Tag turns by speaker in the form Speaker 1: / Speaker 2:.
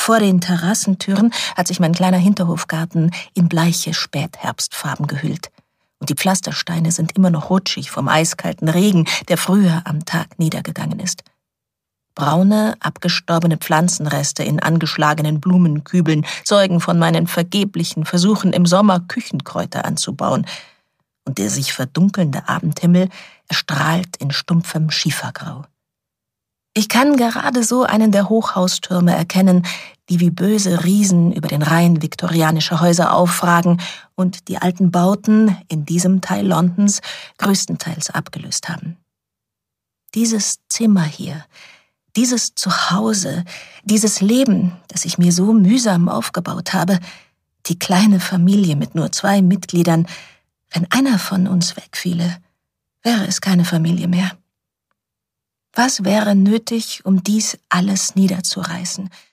Speaker 1: Vor den Terrassentüren hat sich mein kleiner Hinterhofgarten in bleiche Spätherbstfarben gehüllt. Und die Pflastersteine sind immer noch rutschig vom eiskalten Regen, der früher am Tag niedergegangen ist. Braune, abgestorbene Pflanzenreste in angeschlagenen Blumenkübeln zeugen von meinen vergeblichen Versuchen, im Sommer Küchenkräuter anzubauen. Und der sich verdunkelnde Abendhimmel erstrahlt in stumpfem Schiefergrau. Ich kann gerade so einen der Hochhaustürme erkennen, die wie böse Riesen über den Reihen viktorianischer Häuser aufragen und die alten Bauten in diesem Teil Londons größtenteils abgelöst haben. Dieses Zimmer hier, dieses Zuhause, dieses Leben, das ich mir so mühsam aufgebaut habe, die kleine Familie mit nur 2 Mitgliedern, wenn einer von uns wegfiele, wäre es keine Familie mehr. Was wäre nötig, um dies alles niederzureißen?